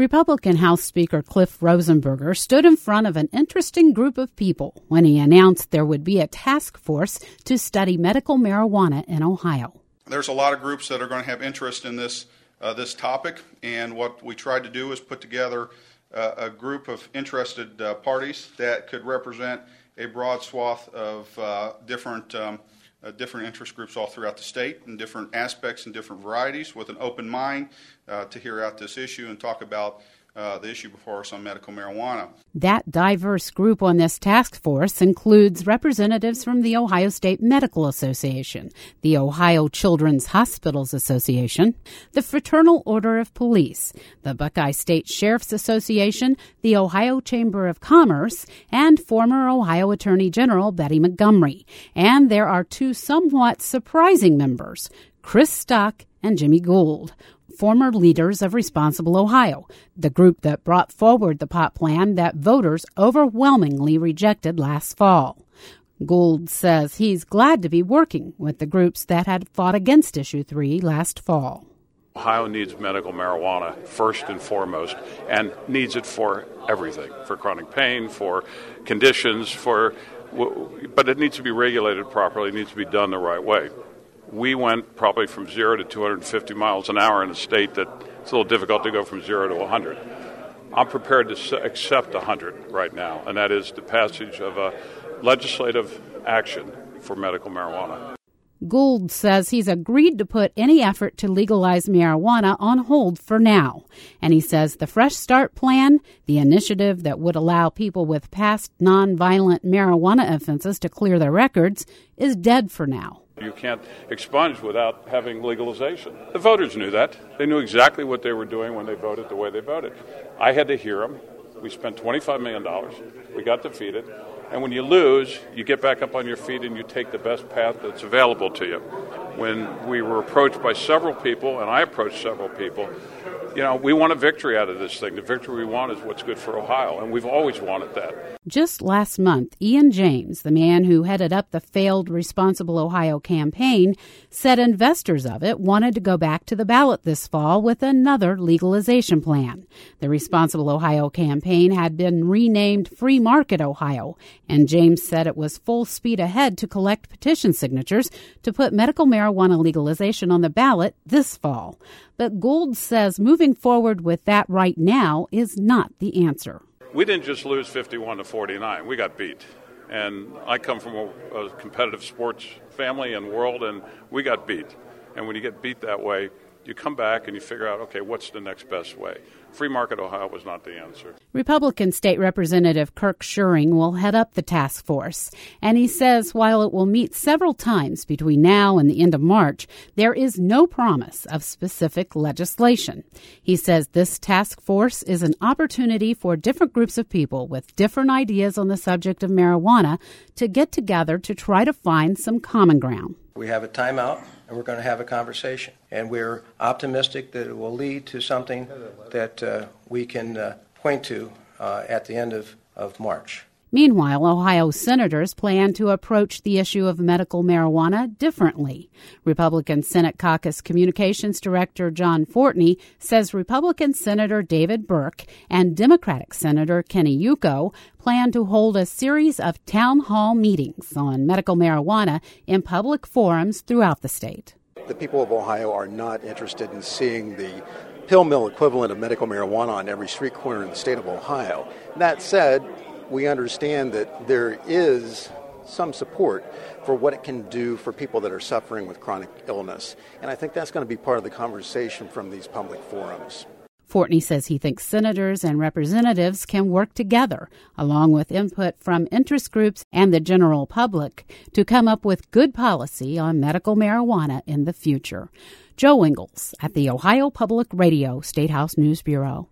Republican House Speaker Cliff Rosenberger stood in front of an interesting group of people when he announced there would be a task force to study medical marijuana in Ohio. There's a lot of groups that are going to have interest in this topic, and what we tried to do is put together a group of interested parties that could represent a broad swath of different interest groups all throughout the state in different aspects and different varieties, with an open mind to hear out this issue and talk about the issue before us on medical marijuana. That diverse group on this task force includes representatives from the Ohio State Medical Association, the Ohio Children's Hospitals Association, the Fraternal Order of Police, the Buckeye State Sheriff's Association, the Ohio Chamber of Commerce, and former Ohio Attorney General Betty Montgomery. And there are two somewhat surprising members, Chris Stock and Jimmy Gould, former leaders of Responsible Ohio, the group that brought forward the pot plan that voters overwhelmingly rejected last fall. Gould says he's glad to be working with the groups that had fought against Issue 3 last fall. Ohio needs medical marijuana first and foremost, and needs it for everything, for chronic pain, for conditions, but it needs to be regulated properly, it needs to be done the right way. We went probably from 0 to 250 miles an hour in a state that it's a little difficult to go from 0 to 100. I'm prepared to accept 100 right now, and that is the passage of a legislative action for medical marijuana. Gould says he's agreed to put any effort to legalize marijuana on hold for now. And he says the Fresh Start Plan, the initiative that would allow people with past nonviolent marijuana offenses to clear their records, is dead for now. You can't expunge without having legalization. The voters knew that. They knew exactly what they were doing when they voted the way they voted. I had to hear them. We spent $25 million. We got defeated. And when you lose, you get back up on your feet and you take the best path that's available to you. When we were approached by several people, and I approached several people, we want a victory out of this thing. The victory we want is what's good for Ohio, and we've always wanted that. Just last month, Ian James, the man who headed up the failed Responsible Ohio campaign, said investors of it wanted to go back to the ballot this fall with another legalization plan. The Responsible Ohio campaign had been renamed Free Market Ohio, and James said it was full speed ahead to collect petition signatures to put medical marijuana legalization on the ballot this fall. But Gould says moving forward with that right now is not the answer. We didn't just lose 51 to 49. We got beat. And I come from a competitive sports family and world, and we got beat. And when you get beat that way, you come back and you figure out, okay, what's the next best way? Free Market Ohio was not the answer. Republican State Representative Kirk Schuring will head up the task force, and he says while it will meet several times between now and the end of March, there is no promise of specific legislation. He says this task force is an opportunity for different groups of people with different ideas on the subject of marijuana to get together to try to find some common ground. We have a timeout, and we're going to have a conversation. And we're optimistic that it will lead to something that we can point to at the end of March. Meanwhile, Ohio senators plan to approach the issue of medical marijuana differently. Republican Senate Caucus Communications Director John Fortney says Republican Senator David Burke and Democratic Senator Kenny Yuko plan to hold a series of town hall meetings on medical marijuana in public forums throughout the state. The people of Ohio are not interested in seeing the pill mill equivalent of medical marijuana on every street corner in the state of Ohio. That said, we understand that there is some support for what it can do for people that are suffering with chronic illness. And I think that's going to be part of the conversation from these public forums. Fortney says he thinks senators and representatives can work together, along with input from interest groups and the general public, to come up with good policy on medical marijuana in the future. Joe Ingles at the Ohio Public Radio State House News Bureau.